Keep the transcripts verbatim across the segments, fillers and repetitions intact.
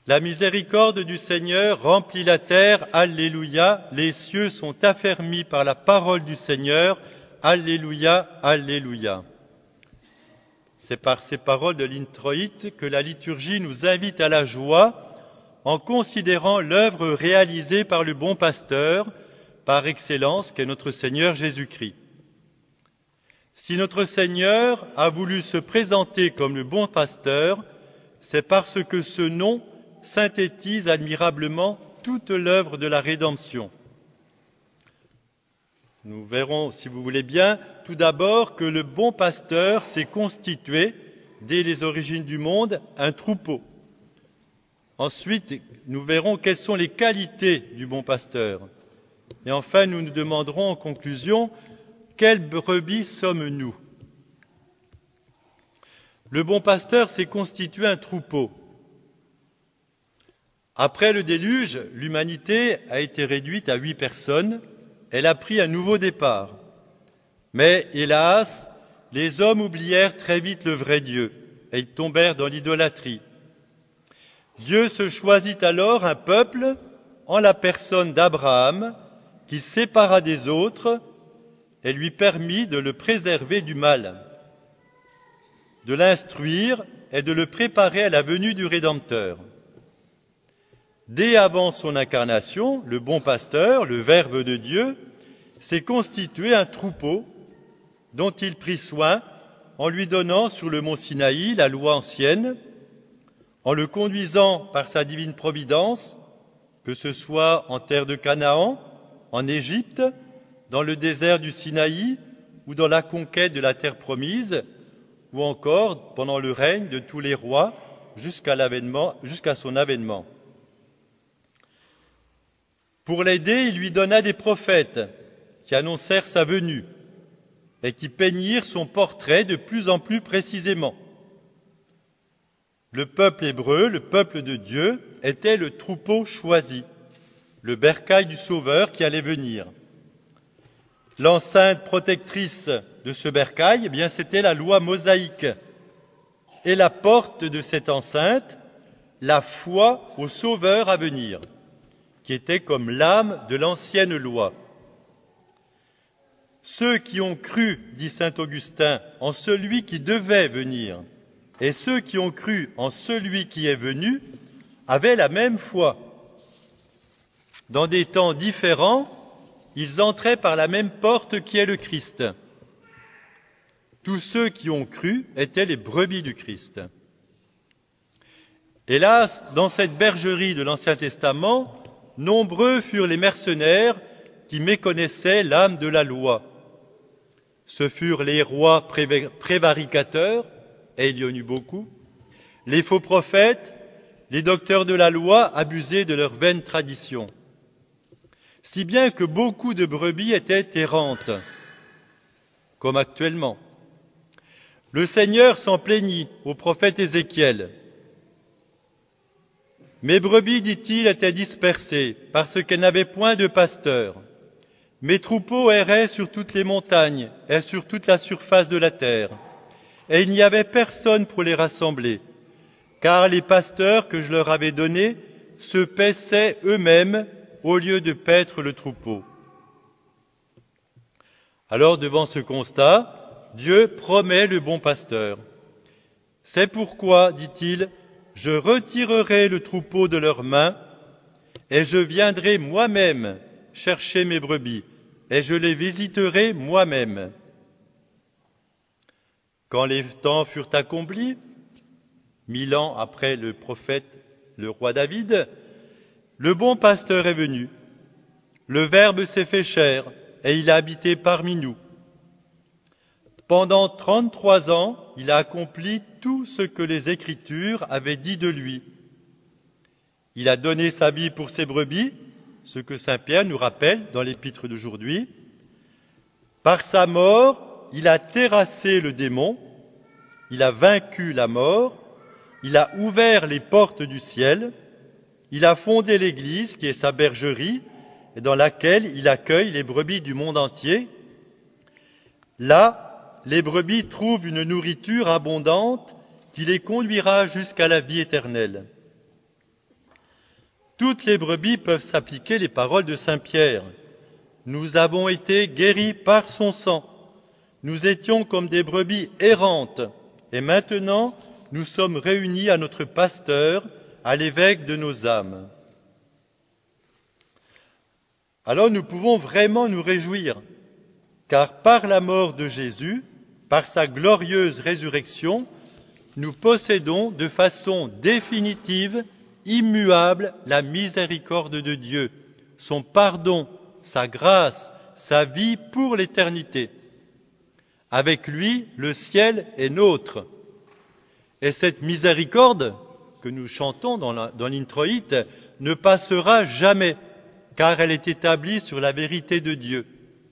La miséricorde du Seigneur remplit la terre, Alléluia. Les cieux sont affermis par la parole du Seigneur, Alléluia, Alléluia. C'est par ces paroles de l'introïte que la liturgie nous invite à la joie en considérant l'œuvre réalisée par le bon pasteur, par excellence, qu'est notre Seigneur Jésus-Christ. Si notre Seigneur a voulu se présenter comme le bon pasteur, c'est parce que ce nom synthétise admirablement toute l'œuvre de la rédemption. Nous verrons, si vous voulez bien, tout d'abord que le bon pasteur s'est constitué, dès les origines du monde, un troupeau. Ensuite, nous verrons quelles sont les qualités du bon pasteur. Et enfin, nous nous demanderons en conclusion, quelles brebis sommes-nous ? Le bon pasteur s'est constitué un troupeau. Après le déluge, l'humanité a été réduite à huit personnes. Elle a pris un nouveau départ. Mais, hélas, les hommes oublièrent très vite le vrai Dieu et ils tombèrent dans l'idolâtrie. Dieu se choisit alors un peuple en la personne d'Abraham qu'il sépara des autres et lui permit de le préserver du mal, de l'instruire et de le préparer à la venue du Rédempteur. Dès avant son incarnation, le bon pasteur, le Verbe de Dieu, s'est constitué un troupeau dont il prit soin en lui donnant sur le mont Sinaï la loi ancienne, en le conduisant par sa divine providence, que ce soit en terre de Canaan, en Égypte, dans le désert du Sinaï ou dans la conquête de la terre promise, ou encore pendant le règne de tous les rois jusqu'à l'avènement, jusqu'à son avènement. Pour l'aider, il lui donna des prophètes qui annoncèrent sa venue et qui peignirent son portrait de plus en plus précisément. Le peuple hébreu, le peuple de Dieu, était le troupeau choisi, le bercail du Sauveur qui allait venir. L'enceinte protectrice de ce bercail, eh bien, c'était la loi mosaïque. Et la porte de cette enceinte, la foi au Sauveur à venir, qui était comme l'âme de l'ancienne loi. Ceux qui ont cru, dit saint Augustin, en celui qui devait venir, et ceux qui ont cru en celui qui est venu, avaient la même foi. Dans des temps différents, ils entraient par la même porte qui est le Christ. Tous ceux qui ont cru étaient les brebis du Christ. Hélas, dans cette bergerie de l'Ancien Testament, nombreux furent les mercenaires qui méconnaissaient l'âme de la loi. Ce furent les rois prévaricateurs, et il y en eut beaucoup, les faux prophètes, les docteurs de la loi abusaient de leurs vaines traditions. Si bien que beaucoup de brebis étaient errantes, comme actuellement. Le Seigneur s'en plaignit au prophète Ézéchiel. Mes brebis, dit-il, étaient dispersées parce qu'elles n'avaient point de pasteur. Mes troupeaux erraient sur toutes les montagnes et sur toute la surface de la terre, et il n'y avait personne pour les rassembler, car les pasteurs que je leur avais donnés se paissaient eux-mêmes au lieu de paître le troupeau. Alors, devant ce constat, Dieu promet le bon pasteur. C'est pourquoi, dit-il, je retirerai le troupeau de leurs mains et je viendrai moi-même chercher mes brebis et je les visiterai moi-même. Quand les temps furent accomplis, mille ans après le prophète, le roi David, le bon pasteur est venu. Le Verbe s'est fait chair et il a habité parmi nous. Pendant trente-trois ans, il a accompli tout ce que les Écritures avaient dit de lui. Il a donné sa vie pour ses brebis, ce que saint Pierre nous rappelle dans l'épître d'aujourd'hui. Par sa mort, il a terrassé le démon, il a vaincu la mort, il a ouvert les portes du ciel, il a fondé l'Église, qui est sa bergerie, et dans laquelle il accueille les brebis du monde entier. Là, les brebis trouvent une nourriture abondante qui les conduira jusqu'à la vie éternelle. toutes les brebis peuvent s'appliquer les paroles de saint Pierre. Nous avons été guéris par son sang. Nous étions comme des brebis errantes, et maintenant nous sommes réunis à notre pasteur, à l'évêque de nos âmes. Alors nous pouvons vraiment nous réjouir, car par la mort de Jésus, par sa glorieuse résurrection, nous possédons de façon définitive, immuable, la miséricorde de Dieu, son pardon, sa grâce, sa vie pour l'éternité. Avec lui, le ciel est nôtre. Et cette miséricorde que nous chantons dans, la, dans l'introïte ne passera jamais, car elle est établie sur la vérité de Dieu.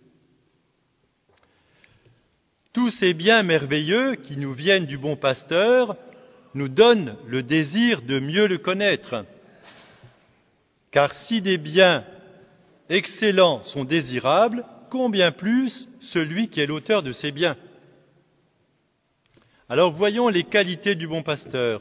Tous ces biens merveilleux qui nous viennent du bon pasteur nous donnent le désir de mieux le connaître. Car si des biens excellents sont désirables, combien plus celui qui est l'auteur de ces biens. Alors voyons les qualités du bon pasteur.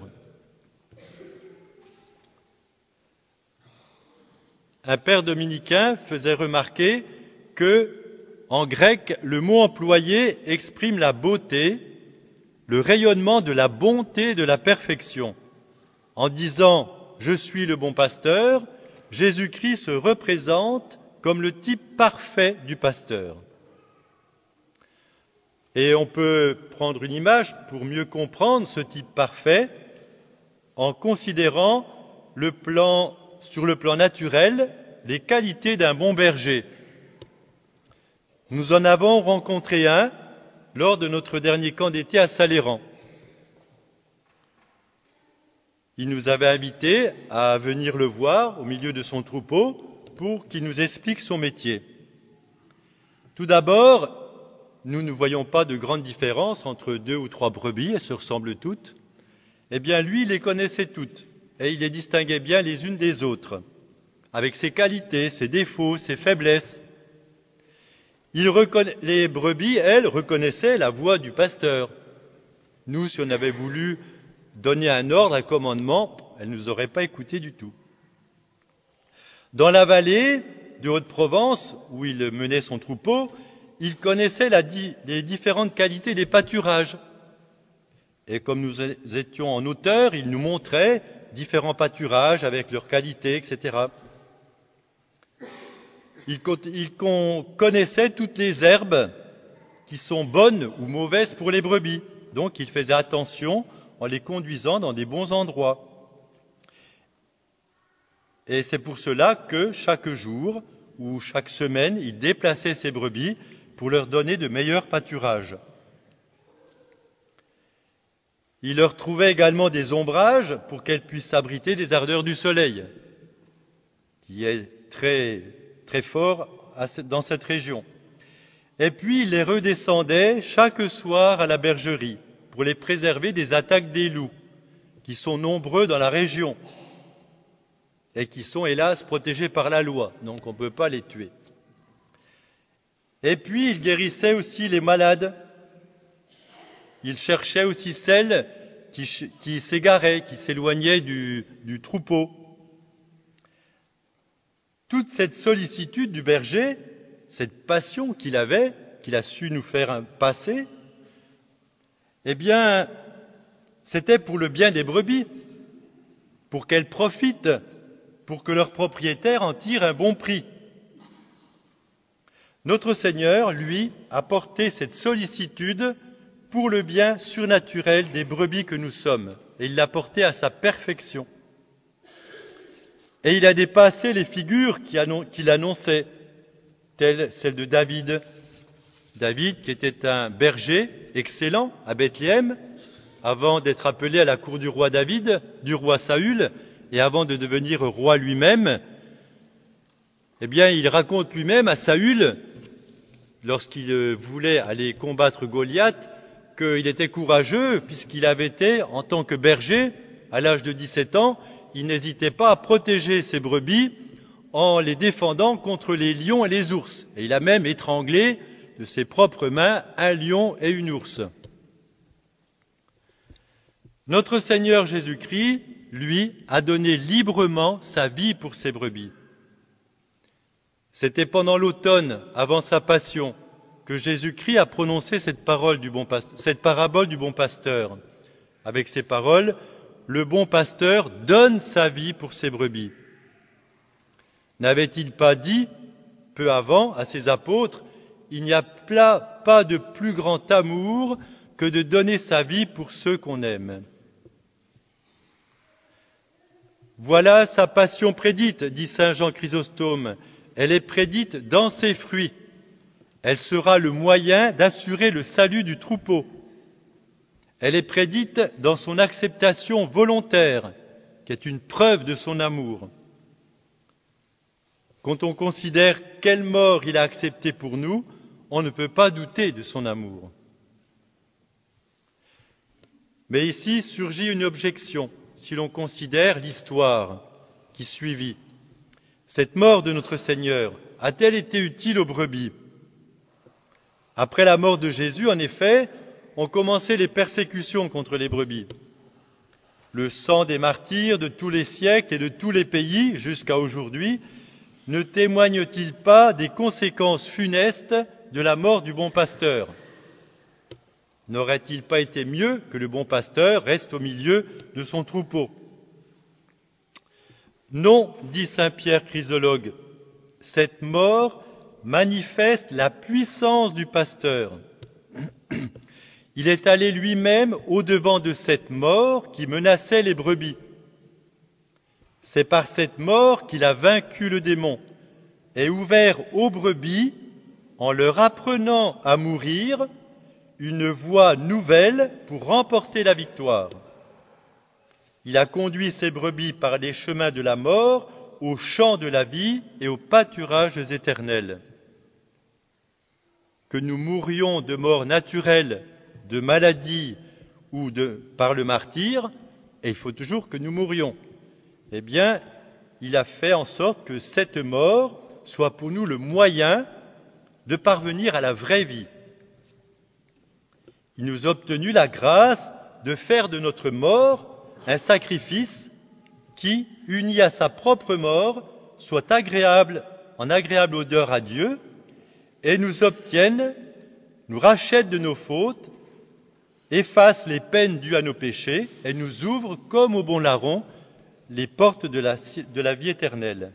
Un père dominicain faisait remarquer que, en grec, le mot employé exprime la beauté, le rayonnement de la bonté, de la perfection. En disant « Je suis le bon pasteur », Jésus-Christ se représente comme le type parfait du pasteur. Et on peut prendre une image pour mieux comprendre ce type parfait en considérant le plan, sur le plan naturel les qualités d'un bon berger. Nous en avons rencontré un lors de notre dernier camp d'été à Saléran. Il nous avait invités à venir le voir au milieu de son troupeau pour qu'il nous explique son métier. Tout d'abord, nous ne voyons pas de grande différence entre deux ou trois brebis, elles se ressemblent toutes. Eh bien, lui, il les connaissait toutes et il les distinguait bien les unes des autres, avec ses qualités, ses défauts, ses faiblesses. Il reconna... Les brebis, elles, reconnaissaient la voix du pasteur. Nous, si on avait voulu donner un ordre, un commandement, elles ne nous auraient pas écoutés du tout. Dans la vallée de Haute-Provence, où il menait son troupeau, il connaissait la di... les différentes qualités des pâturages. Et comme nous étions en hauteur, il nous montrait différents pâturages avec leurs qualités, et cetera. Il, il connaissait toutes les herbes qui sont bonnes ou mauvaises pour les brebis. Donc il faisait attention en les conduisant dans des bons endroits. Et c'est pour cela que chaque jour ou chaque semaine, il déplaçait ses brebis pour leur donner de meilleurs pâturages. Il leur trouvait également des ombrages pour qu'elles puissent s'abriter des ardeurs du soleil, qui est très, très fort dans cette région. Et puis, il les redescendait chaque soir à la bergerie pour les préserver des attaques des loups, qui sont nombreux dans la région et qui sont, hélas, protégés par la loi, donc on ne peut pas les tuer. Et puis, il guérissait aussi les malades. Il cherchait aussi celles qui, qui s'égaraient, qui s'éloignaient du, du troupeau. Toute cette sollicitude du berger, cette passion qu'il avait, qu'il a su nous faire passer, eh bien, c'était pour le bien des brebis, pour qu'elles profitent, pour que leur propriétaire en tire un bon prix. Notre Seigneur, lui, a porté cette sollicitude pour le bien surnaturel des brebis que nous sommes, et il l'a porté à sa perfection. Et il a dépassé les figures qu'il annonçait, telles celles de David. David, qui était un berger excellent à Bethléem, avant d'être appelé à la cour du roi David, du roi Saül, et avant de devenir roi lui-même, eh bien, il raconte lui-même à Saül, lorsqu'il voulait aller combattre Goliath, qu'il était courageux, puisqu'il avait été, en tant que berger, à l'âge de dix-sept ans, il n'hésitait pas à protéger ses brebis en les défendant contre les lions et les ours. Et il a même étranglé de ses propres mains un lion et une ours. Notre Seigneur Jésus-Christ lui, a donné librement sa vie pour ses brebis. C'était pendant l'automne, avant sa passion, que Jésus-Christ a prononcé cette, parole du bon pasteur, cette parabole du bon pasteur. Avec ces paroles, le bon pasteur donne sa vie pour ses brebis. N'avait-il pas dit, peu avant, à ses apôtres, « Il n'y a pas de plus grand amour que de donner sa vie pour ceux qu'on aime. » Voilà sa passion prédite, dit saint Jean Chrysostome. Elle est prédite dans ses fruits. Elle sera le moyen d'assurer le salut du troupeau. Elle est prédite dans son acceptation volontaire, qui est une preuve de son amour. Quand on considère quelle mort il a acceptée pour nous, on ne peut pas douter de son amour. Mais ici surgit une objection, si l'on considère l'histoire qui suivit. Cette mort de notre Seigneur a-t-elle été utile aux brebis ? Après la mort de Jésus, en effet, ont commencé les persécutions contre les brebis. Le sang des martyrs de tous les siècles et de tous les pays jusqu'à aujourd'hui ne témoigne-t-il pas des conséquences funestes de la mort du bon pasteur ? N'aurait-il pas été mieux que le bon pasteur reste au milieu de son troupeau ? Non, dit saint Pierre Chrysologue, cette mort manifeste la puissance du pasteur. Il est allé lui-même au-devant de cette mort qui menaçait les brebis. C'est par cette mort qu'il a vaincu le démon et ouvert aux brebis, en leur apprenant à mourir, une voie nouvelle pour remporter la victoire. Il a conduit ses brebis par les chemins de la mort, au champ de la vie et aux pâturages éternels. Que nous mourions de mort naturelle, de maladie ou de, par le martyre, et il faut toujours que nous mourions, eh bien, il a fait en sorte que cette mort soit pour nous le moyen de parvenir à la vraie vie. Il nous a obtenu la grâce de faire de notre mort un sacrifice qui, uni à sa propre mort, soit agréable, en agréable odeur à Dieu, et nous obtienne, nous rachète de nos fautes, efface les peines dues à nos péchés, et nous ouvre, comme au bon larron, les portes de la, de la vie éternelle.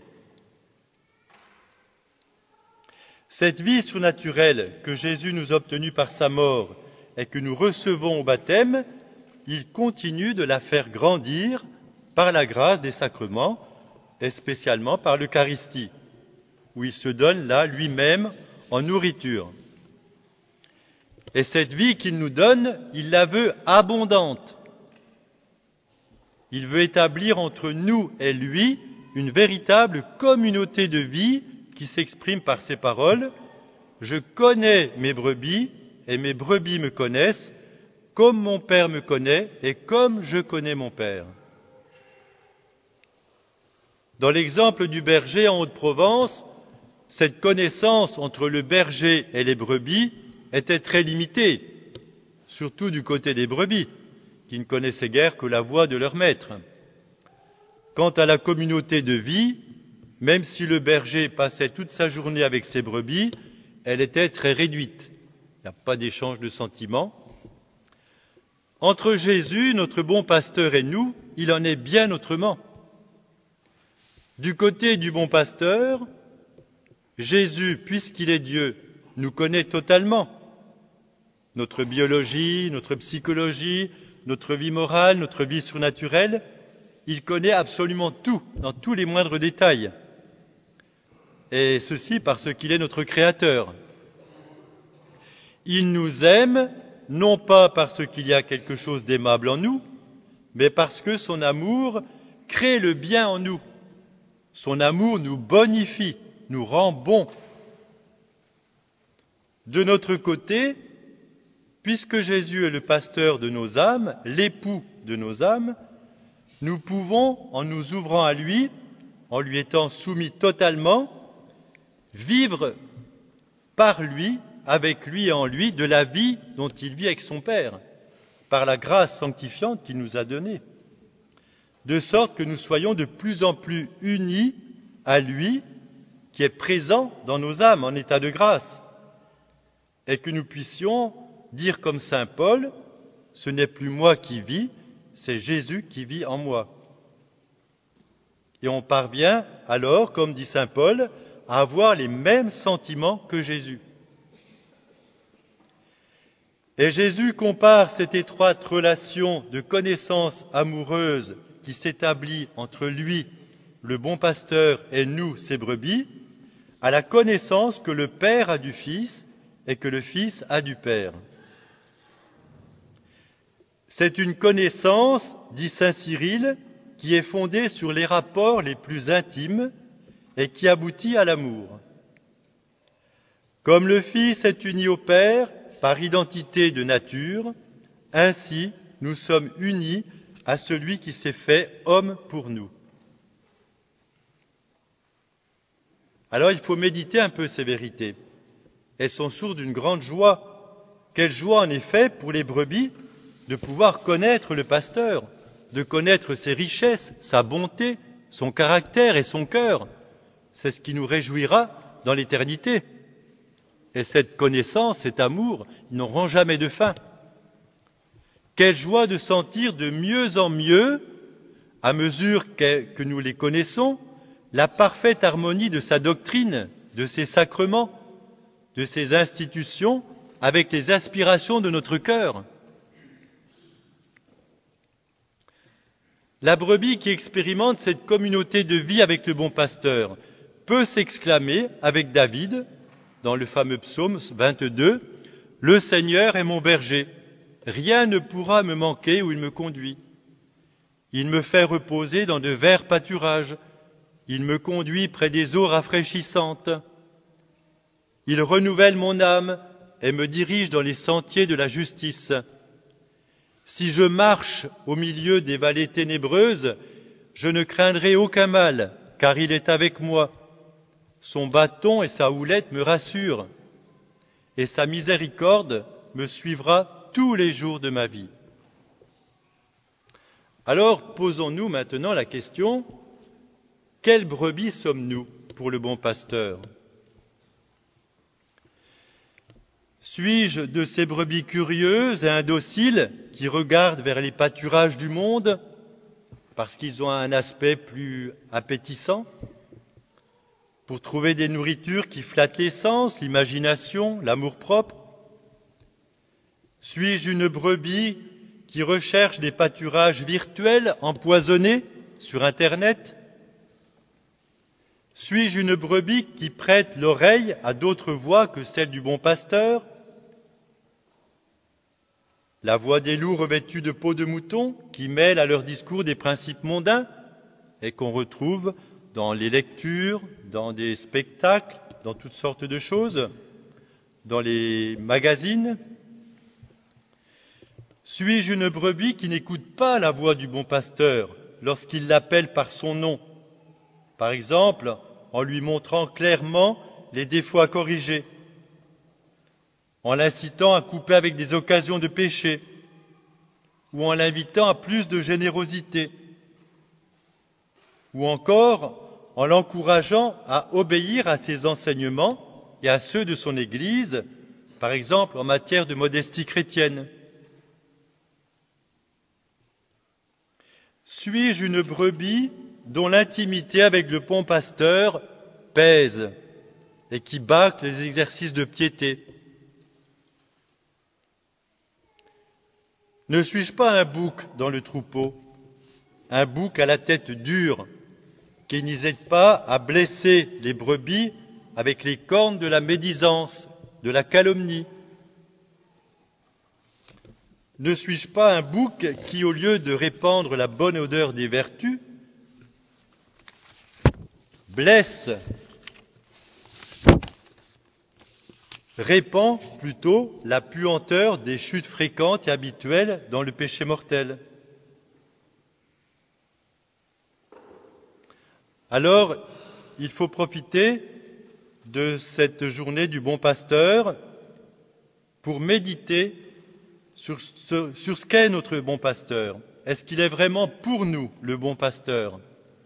Cette vie surnaturelle que Jésus nous a obtenue par sa mort et que nous recevons au baptême, il continue de la faire grandir par la grâce des sacrements et spécialement par l'Eucharistie, où il se donne là lui-même en nourriture. Et cette vie qu'il nous donne, il la veut abondante. Il veut établir entre nous et lui une véritable communauté de vie qui s'exprime par ces paroles « Je connais mes brebis et mes brebis me connaissent, comme mon Père me connaît et comme je connais mon Père. » Dans l'exemple du berger en Haute-Provence, cette connaissance entre le berger et les brebis était très limitée, surtout du côté des brebis, qui ne connaissaient guère que la voix de leur maître. Quant à la communauté de vie, même si le berger passait toute sa journée avec ses brebis, elle était très réduite. Il n'y a pas d'échange de sentiments. Entre Jésus, notre bon pasteur, et nous, il en est bien autrement. Du côté du bon pasteur, Jésus, puisqu'il est Dieu, nous connaît totalement. Notre biologie, notre psychologie, notre vie morale, notre vie surnaturelle, il connaît absolument tout, dans tous les moindres détails. Et ceci parce qu'il est notre Créateur. Il nous aime, non pas parce qu'il y a quelque chose d'aimable en nous, mais parce que son amour crée le bien en nous. Son amour nous bonifie, nous rend bons. De notre côté, puisque Jésus est le pasteur de nos âmes, l'époux de nos âmes, nous pouvons, en nous ouvrant à lui, en lui étant soumis totalement, vivre par lui, avec lui et en lui, de la vie dont il vit avec son Père, par la grâce sanctifiante qu'il nous a donnée. de sorte que nous soyons de plus en plus unis à lui, qui est présent dans nos âmes en état de grâce, et que nous puissions dire comme saint Paul, « Ce n'est plus moi qui vis, c'est Jésus qui vit en moi ». Et on parvient alors, comme dit saint Paul, à avoir les mêmes sentiments que Jésus. Et Jésus compare cette étroite relation de connaissance amoureuse qui s'établit entre lui, le bon pasteur, et nous, ses brebis, à la connaissance que le Père a du Fils et que le Fils a du Père. C'est une connaissance, dit saint Cyril, qui est fondée sur les rapports les plus intimes et qui aboutit à l'amour. Comme le Fils est uni au Père par identité de nature, ainsi nous sommes unis à celui qui s'est fait homme pour nous. Alors il faut méditer un peu ces vérités. Elles sont sources d'une grande joie. Quelle joie en effet pour les brebis de pouvoir connaître le pasteur, de connaître ses richesses, sa bonté, son caractère et son cœur. C'est ce qui nous réjouira dans l'éternité. Et cette connaissance, cet amour, ils n'auront jamais de fin. Quelle joie de sentir de mieux en mieux, à mesure que, que nous les connaissons, la parfaite harmonie de sa doctrine, de ses sacrements, de ses institutions, avec les aspirations de notre cœur. La brebis qui expérimente cette communauté de vie avec le bon pasteur peut s'exclamer avec David, dans le fameux psaume vingt-deux, « Le Seigneur est mon berger, rien ne pourra me manquer où il me conduit. Il me fait reposer dans de verts pâturages, il me conduit près des eaux rafraîchissantes. Il renouvelle mon âme et me dirige dans les sentiers de la justice. Si je marche au milieu des vallées ténébreuses, je ne craindrai aucun mal, car il est avec moi. Son bâton et sa houlette me rassurent, et sa miséricorde me suivra tous les jours de ma vie. » Alors, posons-nous maintenant la question, quelle brebis sommes-nous pour le bon pasteur ? Suis-je de ces brebis curieuses et indociles qui regardent vers les pâturages du monde parce qu'ils ont un aspect plus appétissant, pour trouver des nourritures qui flattent les sens, l'imagination, l'amour-propre? Suis-je une brebis qui recherche des pâturages virtuels empoisonnés sur Internet? Suis-je une brebis qui prête l'oreille à d'autres voix que celle du bon pasteur? La voix des loups revêtus de peau de mouton qui mêlent à leur discours des principes mondains et qu'on retrouve dans les lectures, dans des spectacles, dans toutes sortes de choses, dans les magazines. Suis-je une brebis qui n'écoute pas la voix du bon pasteur lorsqu'il l'appelle par son nom, par exemple en lui montrant clairement les défauts à corriger, en l'incitant à couper avec des occasions de péché, ou en l'invitant à plus de générosité, ou encore en l'encourageant à obéir à ses enseignements et à ceux de son Église, par exemple en matière de modestie chrétienne. Suis-je une brebis dont l'intimité avec le bon pasteur pèse et qui bâcle les exercices de piété? Ne suis-je pas un bouc dans le troupeau, un bouc à la tête dure, qui n'hésite pas à blesser les brebis avec les cornes de la médisance, de la calomnie? Ne suis-je pas un bouc qui, au lieu de répandre la bonne odeur des vertus, blesse, répand plutôt la puanteur des chutes fréquentes et habituelles dans le péché mortel? Alors, il faut profiter de cette journée du bon pasteur pour méditer sur ce, sur ce qu'est notre bon pasteur. Est-ce qu'il est vraiment pour nous le bon pasteur?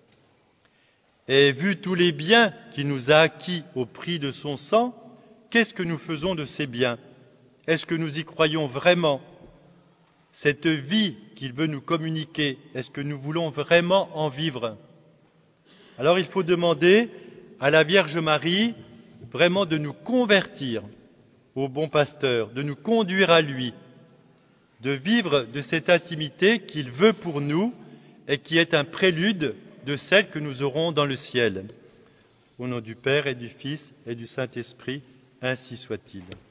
Et vu tous les biens qu'il nous a acquis au prix de son sang, qu'est-ce que nous faisons de ces biens? Est-ce que nous y croyons vraiment? Cette vie qu'il veut nous communiquer, est-ce que nous voulons vraiment en vivre? Alors il faut demander à la Vierge Marie vraiment de nous convertir au bon pasteur, de nous conduire à lui, de vivre de cette intimité qu'il veut pour nous et qui est un prélude de celle que nous aurons dans le ciel. Au nom du Père et du Fils et du Saint-Esprit, ainsi soit-il.